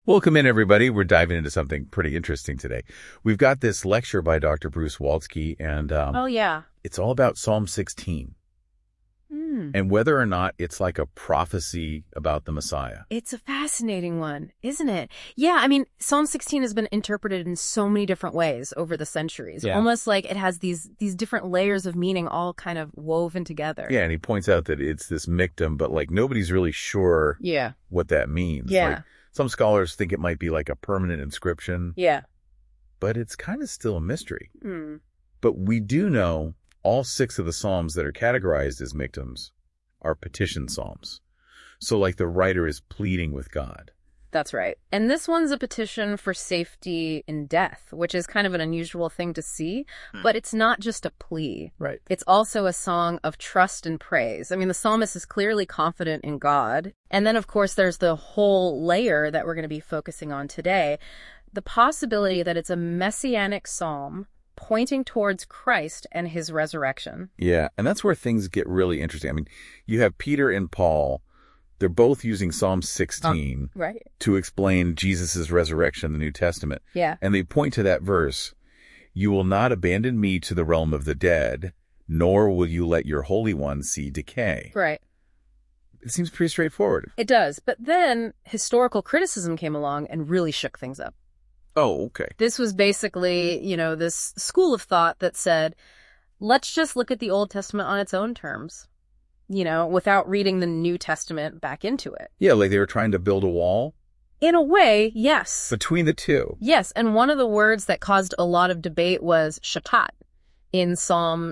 Welcome in, everybody. We're diving into something pretty interesting today. We've got this lecture by Dr. Bruce Waltke, and Oh, yeah. it's all about Psalm 16 and whether or not it's like a prophecy about the Messiah. It's a fascinating one, isn't it? Yeah, I mean, Psalm 16 has been interpreted in so many different ways over the centuries. Yeah. Almost like it has these different layers of meaning all kind of woven together. Yeah, and he points out that it's this miktam, but like nobody's really sure Yeah. what that means. Yeah. Like, some scholars think it might be like a permanent inscription, Yeah. but it's kind of still a mystery. Mm. But we do know all 6 of the Psalms that are categorized as miktams are petition Psalms. So like the writer is pleading with God. That's right. And this one's a petition for safety in death, which is kind of an unusual thing to see, but it's not just a plea. Right. It's also a song of trust and praise. I mean, the psalmist is clearly confident in God. And then, of course, there's the whole layer that we're going to be focusing on today, the possibility that it's a messianic psalm pointing towards Christ and his resurrection. Yeah, and that's where things get really interesting. I mean, you have Peter and Paul. They're both using Psalm 16 Right. to explain Jesus' resurrection in the New Testament. Yeah. And they point to that verse, "You will not abandon me to the realm of the dead, nor will you let your Holy One see decay." Right. It seems pretty straightforward. It does. But then historical criticism came along and really shook things up. Oh, okay. This was basically, this school of thought that said, let's just look at the Old Testament on its own terms, without reading the New Testament back into it. Yeah, like they were trying to build a wall In a way, yes. between the two. Yes, and one of the words that caused a lot of debate was shatat in Psalm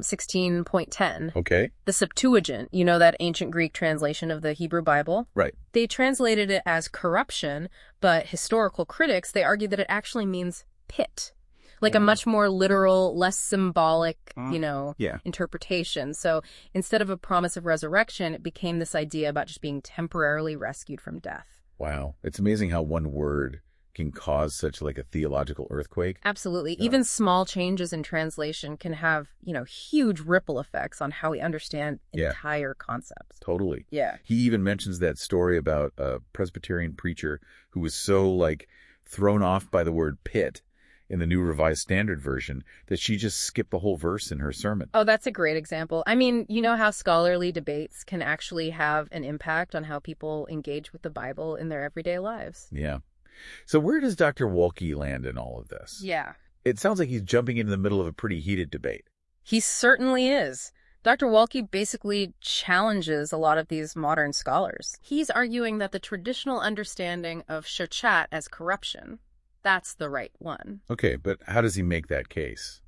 16.10. Okay. The Septuagint, that ancient Greek translation of the Hebrew Bible. Right. They translated it as corruption, but historical critics, they argue that it actually means pit. Like a much more literal, less symbolic, Yeah. interpretation. So instead of a promise of resurrection, it became this idea about just being temporarily rescued from death. Wow. It's amazing how one word can cause such like a theological earthquake. Absolutely. Yeah. Even small changes in translation can have, huge ripple effects on how we understand Yeah. entire concepts. Totally. Yeah. He even mentions that story about a Presbyterian preacher who was so like thrown off by the word pit in the New Revised Standard Version that she just skipped the whole verse in her sermon. Oh, that's a great example. I mean, you know how scholarly debates can actually have an impact on how people engage with the Bible in their everyday lives. Yeah. So where does Dr. Waltke land in all of this? Yeah. It sounds like he's jumping into the middle of a pretty heated debate. He certainly is. Dr. Waltke basically challenges a lot of these modern scholars. He's arguing that the traditional understanding of shachat as corruption, that's the right one. Okay, but how does he make that case?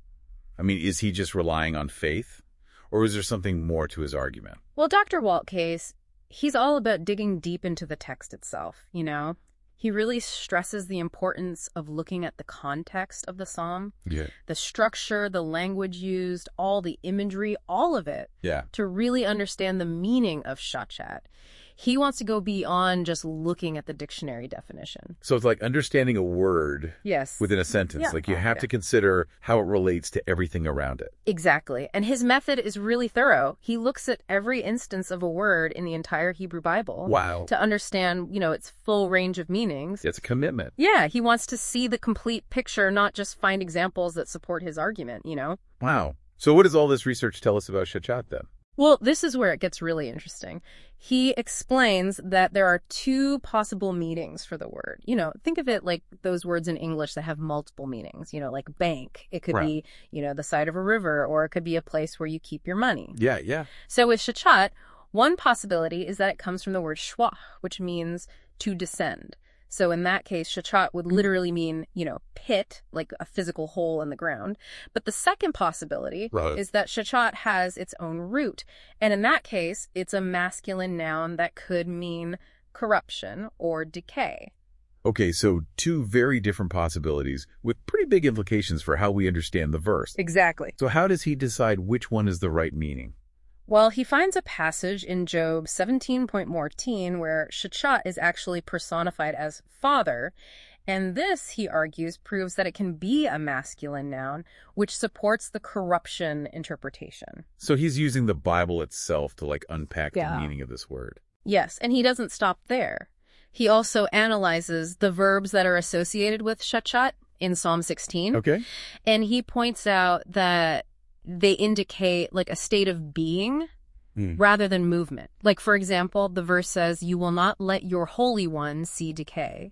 I mean, is he just relying on faith? Or is there something more to his argument? Well, Dr. Waltke, he's all about digging deep into the text itself, He really stresses the importance of looking at the context of the psalm, Yeah. the structure, the language used, all the imagery, all of it, Yeah. to really understand the meaning of shachat. He wants to go beyond just looking at the dictionary definition. So it's like understanding a word Yes. within a sentence. Yeah. Like you have Yeah. to consider how it relates to everything around it. Exactly. And his method is really thorough. He looks at every instance of a word in the entire Hebrew Bible Wow. to understand, its full range of meanings. It's a commitment. Yeah, he wants to see the complete picture, not just find examples that support his argument, Wow. So what does all this research tell us about shachat then? Well, this is where it gets really interesting. He explains that there are 2 possible meanings for the word. Think of it like those words in English that have multiple meanings, like bank. It could Right. be, the side of a river, or it could be a place where you keep your money. Yeah, yeah. So with shachat, one possibility is that it comes from the word shwach, which means to descend. So in that case, shachat would literally mean, pit, like a physical hole in the ground. But the second possibility Right. is that shachat has its own root. And in that case, it's a masculine noun that could mean corruption or decay. Okay, so 2 very different possibilities with pretty big implications for how we understand the verse. Exactly. So how does he decide which one is the right meaning? Well, he finds a passage in Job 17.14 where shachat is actually personified as father, and this, he argues, proves that it can be a masculine noun, which supports the corruption interpretation. So he's using the Bible itself to like unpack Yeah. the meaning of this word. Yes, and he doesn't stop there. He also analyzes the verbs that are associated with shachat in Psalm 16. Okay. And he points out that they indicate like a state of being rather than movement. Like, for example, the verse says, "You will not let your Holy One see decay."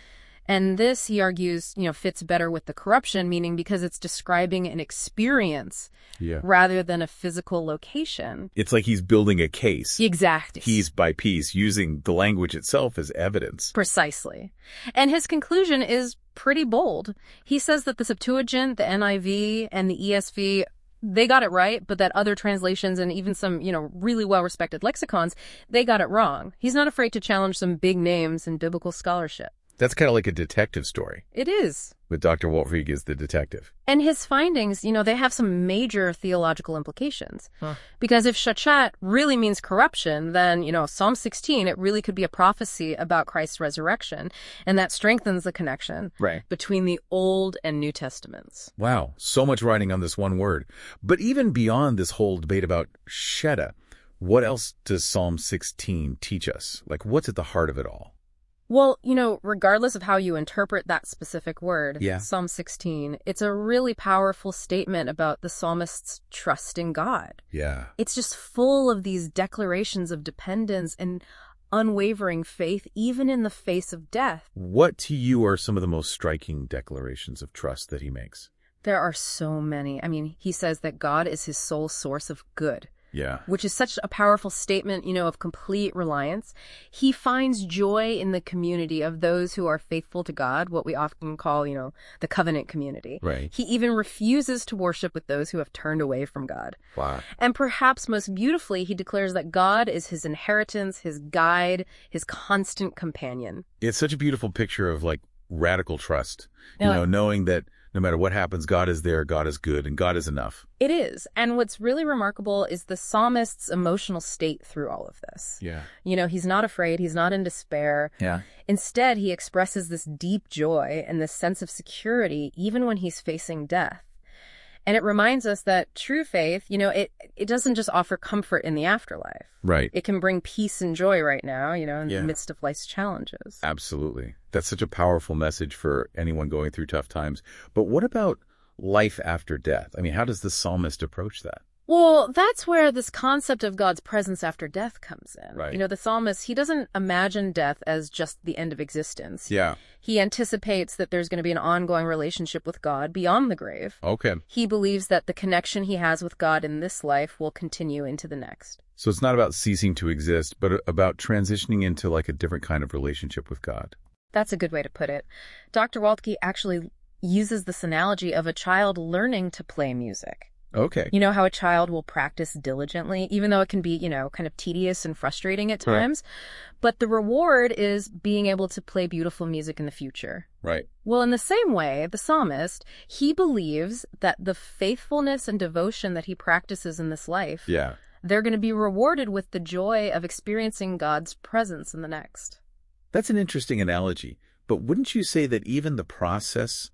And this, he argues, fits better with the corruption, meaning because it's describing an experience rather than a physical location. It's like he's building a case. Exactly. Piece by piece, using the language itself as evidence. Precisely. And his conclusion is pretty bold. He says that the Septuagint, the NIV, and the ESV, they got it right, but that other translations and even some, really well-respected lexicons, they got it wrong. He's not afraid to challenge some big names in biblical scholarship. That's kind of like a detective story. It is. With Dr. Waltfried as the detective. And his findings, they have some major theological implications. Because if shachat really means corruption, then, Psalm 16, it really could be a prophecy about Christ's resurrection. And that strengthens the connection between the Old and New Testaments. Wow, so much writing on this one word. But even beyond this whole debate about sheda, what else does Psalm 16 teach us? Like, what's at the heart of it all? Well, regardless of how you interpret that specific word, Psalm 16, it's a really powerful statement about the psalmist's trust in God. Yeah. It's just full of these declarations of dependence and unwavering faith, even in the face of death. What to you are some of the most striking declarations of trust that he makes? There are so many. I mean, he says that God is his sole source of good. Yeah. Which is such a powerful statement, of complete reliance. He finds joy in the community of those who are faithful to God, what we often call, the covenant community. Right. He even refuses to worship with those who have turned away from God. Wow. And perhaps most beautifully, he declares that God is his inheritance, his guide, his constant companion. It's such a beautiful picture of radical trust, knowing that no matter what happens, God is there, God is good, and God is enough. It is. And what's really remarkable is the psalmist's emotional state through all of this. Yeah. He's not afraid. He's not in despair. Yeah. Instead, he expresses this deep joy and this sense of security even when he's facing death. And it reminds us that true faith, it doesn't just offer comfort in the afterlife. Right. It can bring peace and joy right now, in the midst of life's challenges. Absolutely. That's such a powerful message for anyone going through tough times. But what about life after death? I mean, how does the psalmist approach that? Well, that's where this concept of God's presence after death comes in. Right. The psalmist, he doesn't imagine death as just the end of existence. Yeah. He anticipates that there's going to be an ongoing relationship with God beyond the grave. Okay. He believes that the connection he has with God in this life will continue into the next. So it's not about ceasing to exist, but about transitioning into a different kind of relationship with God. That's a good way to put it. Dr. Waltke actually uses this analogy of a child learning to play music. Okay. How a child will practice diligently, even though it can be, kind of tedious and frustrating at times. Right. But the reward is being able to play beautiful music in the future. Right. Well, in the same way, the psalmist, he believes that the faithfulness and devotion that he practices in this life, they're going to be rewarded with the joy of experiencing God's presence in the next. That's an interesting analogy. But wouldn't you say that even the process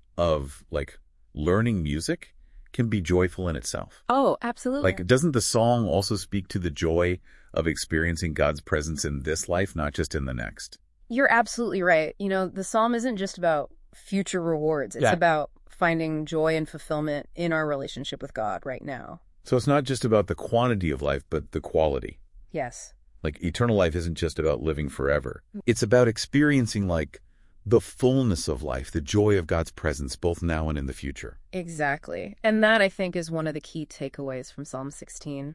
of, learning music can be joyful in itself? Oh, absolutely. Doesn't the song also speak to the joy of experiencing God's presence in this life, not just in the next? You're absolutely right. The psalm isn't just about future rewards. It's about finding joy and fulfillment in our relationship with God right now. So it's not just about the quantity of life, but the quality. Yes. Eternal life isn't just about living forever. It's about experiencing, the fullness of life, the joy of God's presence, both now and in the future. Exactly. And that, I think, is one of the key takeaways from Psalm 16.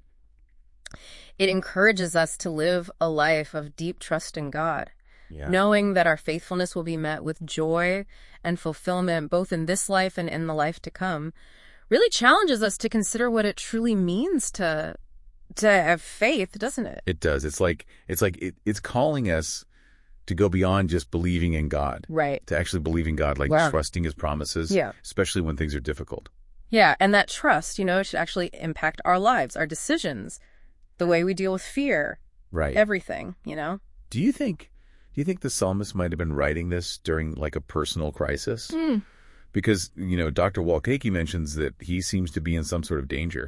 It encourages us to live a life of deep trust in God, knowing that our faithfulness will be met with joy and fulfillment, both in this life and in the life to come. Really challenges us to consider what it truly means to have faith, doesn't it? It does. It's calling us to go beyond just believing in God. Right. To actually believe in God, trusting his promises, especially when things are difficult. Yeah, and that trust, should actually impact our lives, our decisions, the way we deal with fear. Right. Everything, Do you think the psalmist might have been writing this during a personal crisis? Because, Dr. Waltke mentions that he seems to be in some sort of danger.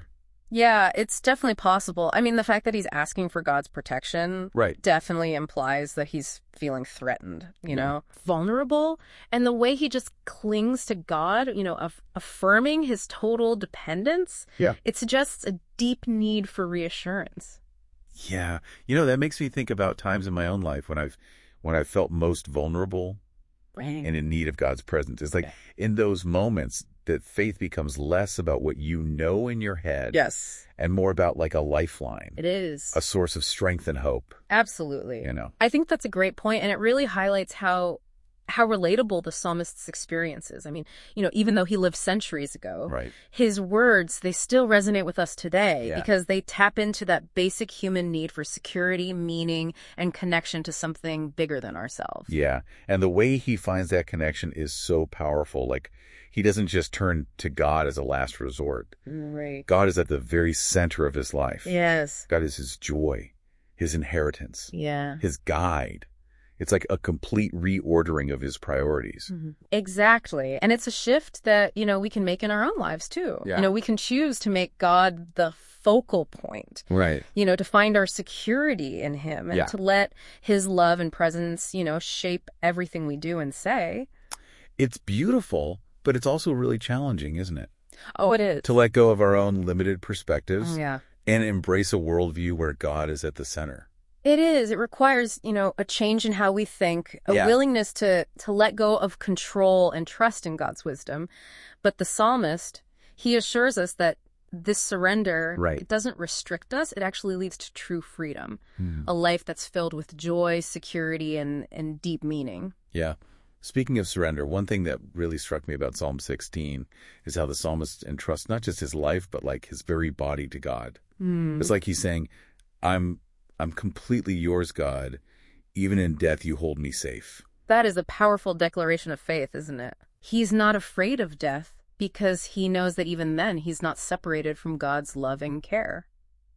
Yeah, it's definitely possible. I mean, the fact that he's asking for God's protection Right. definitely implies that he's feeling threatened, vulnerable. And the way he just clings to God, affirming his total dependence, Yeah. it suggests a deep need for reassurance. Yeah. That makes me think about times in my own life when I've felt most vulnerable Right. and in need of God's presence. It's like in those moments that faith becomes less about what you know in your head. Yes, And more about like a lifeline, it is. a source of strength and hope. Absolutely. You know. I think that's a great point, and it really highlights how relatable the psalmist's experience is. I mean, even though he lived centuries ago, Right. his words, they still resonate with us today Yeah. because they tap into that basic human need for security, meaning, and connection to something bigger than ourselves. Yeah. And the way he finds that connection is so powerful. Like, he doesn't just turn to God as a last resort. Right. God is at the very center of his life. Yes. God is his joy, his inheritance, Yeah. his guide. It's like a complete reordering of his priorities. Mm-hmm. Exactly. And it's a shift that, we can make in our own lives too. Yeah. We can choose to make God the focal point. Right. To find our security in him and to let his love and presence, shape everything we do and say. It's beautiful, but it's also really challenging, isn't it? Oh, it is. To let go of our own limited perspectives Yeah. and embrace a worldview where God is at the center. It is. It requires, a change in how we think, a willingness to let go of control and trust in God's wisdom. But the psalmist, he assures us that this surrender, it doesn't restrict us. It actually leads to true freedom, a life that's filled with joy, security, and deep meaning. Yeah. Speaking of surrender, one thing that really struck me about Psalm 16 is how the psalmist entrusts not just his life, but like his very body to God. It's like he's saying, I'm completely yours, God. Even in death, you hold me safe. That is a powerful declaration of faith, isn't it? He's not afraid of death because he knows that even then he's not separated from God's loving care.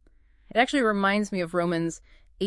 It actually reminds me of Romans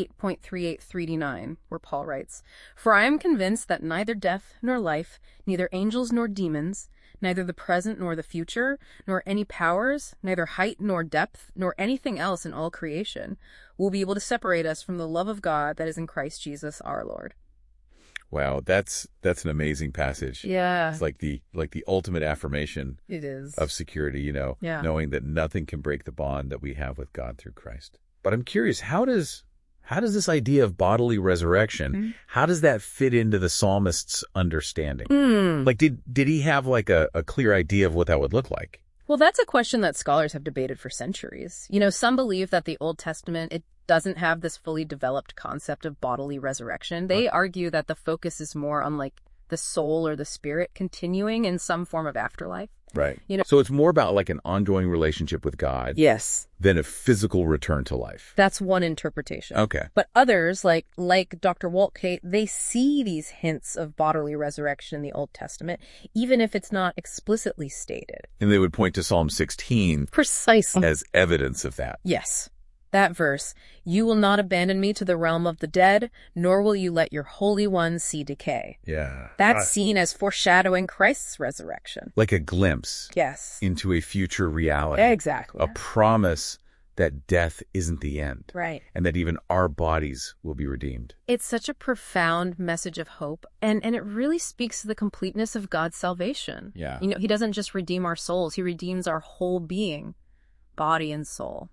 8.38-39, where Paul writes, "For I am convinced that neither death nor life, neither angels nor demons, neither the present nor the future, nor any powers, neither height nor depth, nor anything else in all creation, will be able to separate us from the love of God that is in Christ Jesus our Lord." Wow, that's an amazing passage. Yeah. It's like the ultimate affirmation It is. of security, Yeah. knowing that nothing can break the bond that we have with God through Christ. But I'm curious, how does this idea of bodily resurrection, how does that fit into the psalmist's understanding? Like, did he have like a clear idea of what that would look like? Well, that's a question that scholars have debated for centuries. Some believe that the Old Testament, it doesn't have this fully developed concept of bodily resurrection. They argue that the focus is more on like the soul or the spirit continuing in some form of afterlife. Right. So it's more about like an ongoing relationship with God. Yes. Than a physical return to life. That's one interpretation. Okay. But others, like Dr. Waltke, they see these hints of bodily resurrection in the Old Testament, even if it's not explicitly stated. And they would point to Psalm 16 Precisely. as evidence of that. Yes. That verse, "You will not abandon me to the realm of the dead, nor will you let your Holy One see decay." Yeah. That's seen as foreshadowing Christ's resurrection. Like a glimpse. Yes. Into a future reality. Exactly. A promise that death isn't the end. Right. And that even our bodies will be redeemed. It's such a profound message of hope, and it really speaks to the completeness of God's salvation. Yeah. He doesn't just redeem our souls, he redeems our whole being, body and soul.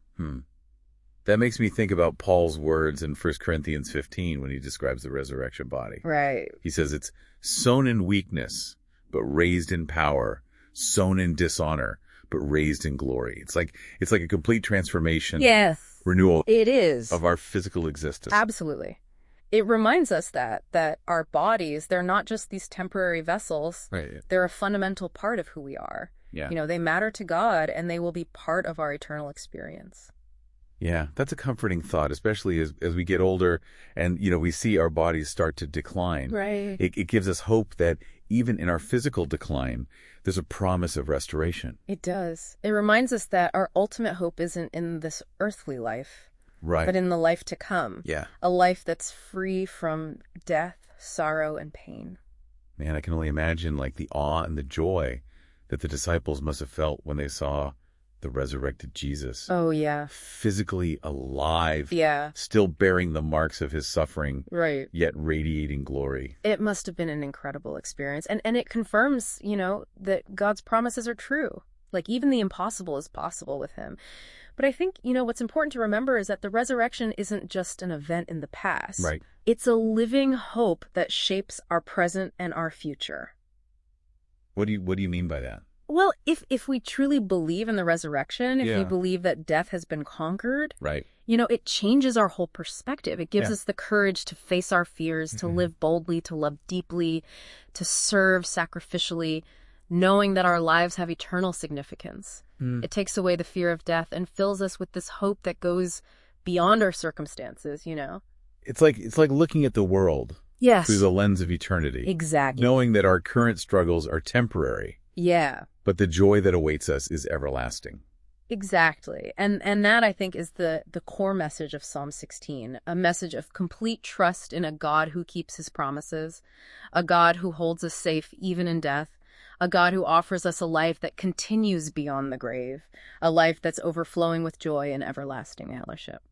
That makes me think about Paul's words in 1 Corinthians 15 when he describes the resurrection body. Right. He says it's sown in weakness, but raised in power, sown in dishonor, but raised in glory. It's like a complete transformation. Yes. Renewal. It is. Of our physical existence. Absolutely. It reminds us that our bodies, they're not just these temporary vessels. Right. They're a fundamental part of who we are. Yeah. They matter to God, and they will be part of our eternal experience. Yeah, that's a comforting thought, especially as we get older and, we see our bodies start to decline. Right. It gives us hope that even in our physical decline, there's a promise of restoration. It does. It reminds us that our ultimate hope isn't in this earthly life, right, but in the life to come. Yeah. A life that's free from death, sorrow, and pain. Man, I can only imagine like the awe and the joy that the disciples must have felt when they saw the resurrected Jesus, Oh, yeah. physically alive, Yeah. still bearing the marks of his suffering, Right. yet radiating glory. It must have been an incredible experience. And it confirms, that God's promises are true. Like, even the impossible is possible with him. But I think, what's important to remember is that the resurrection isn't just an event in the past. Right. It's a living hope that shapes our present and our future. What do you mean by that? Well, if we truly believe in the resurrection, if Yeah. we believe that death has been conquered, Right. it changes our whole perspective. It gives Yeah. us the courage to face our fears, to live boldly, to love deeply, to serve sacrificially, knowing that our lives have eternal significance. It takes away the fear of death and fills us with this hope that goes beyond our circumstances, It's like looking at the world Yes. through the lens of eternity. Exactly. Knowing that our current struggles are temporary, Yeah. but the joy that awaits us is everlasting. Exactly. And that, I think, is the core message of Psalm 16, a message of complete trust in a God who keeps his promises, a God who holds us safe even in death, a God who offers us a life that continues beyond the grave, a life that's overflowing with joy and everlasting fellowship.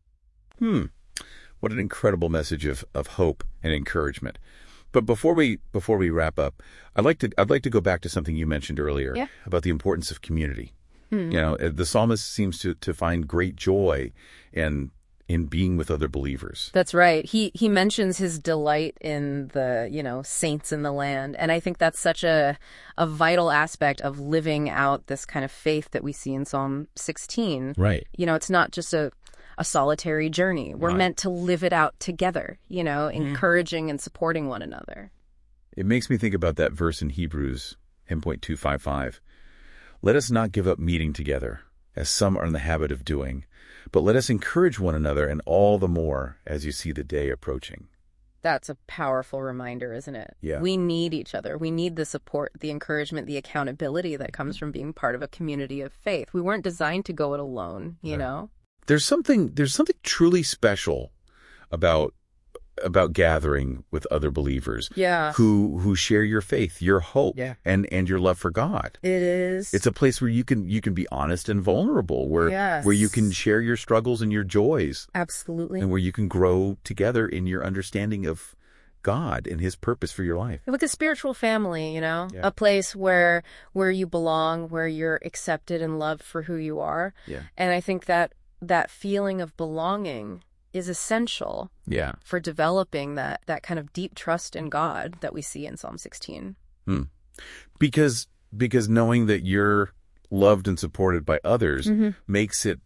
What an incredible message of hope and encouragement. But before we wrap up, I'd like to go back to something you mentioned earlier about the importance of community. The psalmist seems to find great joy in being with other believers. That's right. He mentions his delight in the, saints in the land. And I think that's such a vital aspect of living out this kind of faith that we see in Psalm 16. Right. It's not just a solitary journey. We're meant to live it out together, encouraging and supporting one another. It makes me think about that verse in Hebrews, hymn point 255. Let us not give up meeting together, as some are in the habit of doing, but let us encourage one another, and all the more as you see the day approaching. That's a powerful reminder, isn't it? Yeah. We need each other. We need the support, the encouragement, the accountability that comes from being part of a community of faith. We weren't designed to go it alone, you know? There's something truly special about gathering with other believers who share your faith, your hope, and your love for God. It is. It's a place where you can be honest and vulnerable, where you can share your struggles and your joys. Absolutely. And where you can grow together in your understanding of God and his purpose for your life. Like a spiritual family, a place where you belong, where you're accepted and loved for who you are. Yeah. And I think that feeling of belonging is essential for developing that kind of deep trust in God that we see in Psalm 16. Because knowing that you're loved and supported by others makes it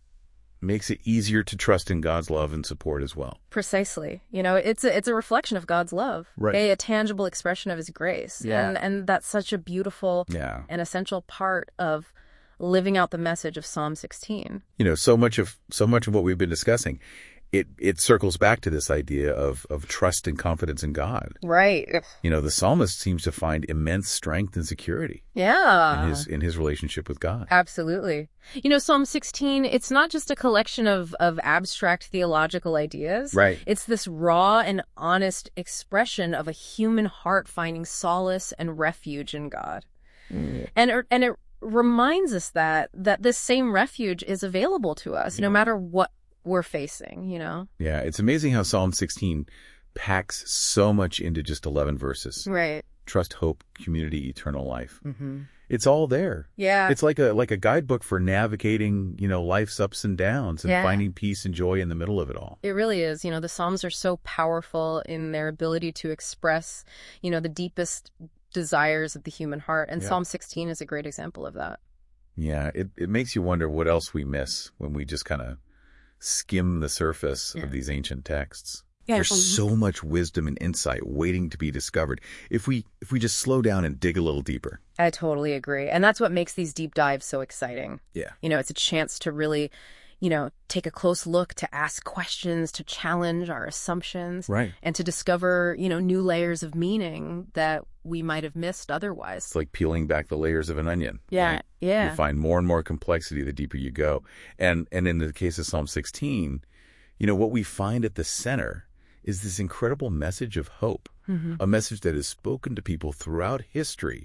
easier to trust in God's love and support as well. Precisely. It's a reflection of God's love, right? A tangible expression of his grace. Yeah. And that's such a beautiful and essential part of living out the message of Psalm 16. So much of what we've been discussing, it circles back to this idea of trust and confidence in God. Right. The psalmist seems to find immense strength and security. Yeah. In his relationship with God. Absolutely. Psalm 16, it's not just a collection of abstract theological ideas. Right. It's this raw and honest expression of a human heart finding solace and refuge in God. And it reminds us that this same refuge is available to us no matter what we're facing, Yeah, it's amazing how Psalm 16 packs so much into just 11 verses. Right. Trust, hope, community, eternal life. It's all there. Yeah. It's like a guidebook for navigating, life's ups and downs and finding peace and joy in the middle of it all. It really is. The Psalms are so powerful in their ability to express, the deepest desires of the human heart. And Psalm 16 is a great example of that. Yeah, it makes you wonder what else we miss when we just kind of skim the surface of these ancient texts. Yeah, There's so much wisdom and insight waiting to be discovered if we just slow down and dig a little deeper. I totally agree. And that's what makes these deep dives so exciting. Yeah. It's a chance to really, take a close look, to ask questions, to challenge our assumptions. Right. And to discover, new layers of meaning that we might have missed otherwise. It's like peeling back the layers of an onion. Yeah. Right? Yeah. You find more and more complexity the deeper you go. And in the case of Psalm 16, what we find at the center is this incredible message of hope, a message that is spoken to people throughout history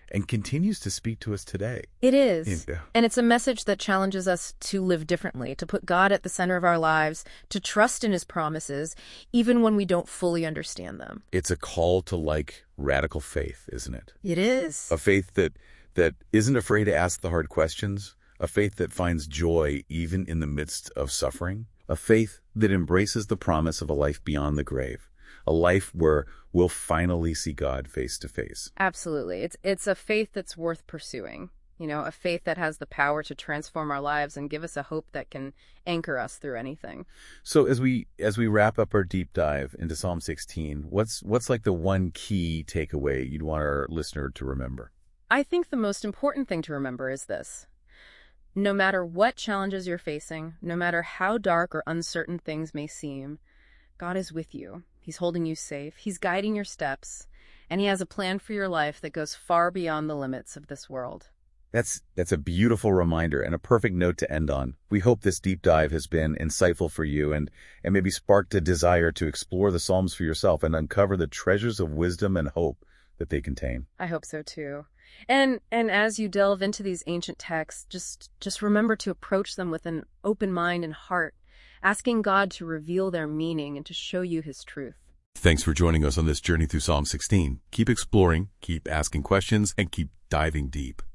and continues to speak to us today. It is. Yeah. And it's a message that challenges us to live differently, to put God at the center of our lives, to trust in his promises, even when we don't fully understand them. It's a call to radical faith, isn't it? It is. A faith that isn't afraid to ask the hard questions, a faith that finds joy even in the midst of suffering, a faith that embraces the promise of a life beyond the grave, a life where we'll finally see God face to face. Absolutely. It's a faith that's worth pursuing. A faith that has the power to transform our lives and give us a hope that can anchor us through anything. So as we wrap up our deep dive into Psalm 16, what's the one key takeaway you'd want our listener to remember? I think the most important thing to remember is this. No matter what challenges you're facing, no matter how dark or uncertain things may seem, God is with you. He's holding you safe. He's guiding your steps. And he has a plan for your life that goes far beyond the limits of this world. That's a beautiful reminder and a perfect note to end on. We hope this deep dive has been insightful for you and maybe sparked a desire to explore the Psalms for yourself and uncover the treasures of wisdom and hope that they contain. I hope so too. And as you delve into these ancient texts, just remember to approach them with an open mind and heart, asking God to reveal their meaning and to show you his truth. Thanks for joining us on this journey through Psalm 16. Keep exploring, keep asking questions, and keep diving deep.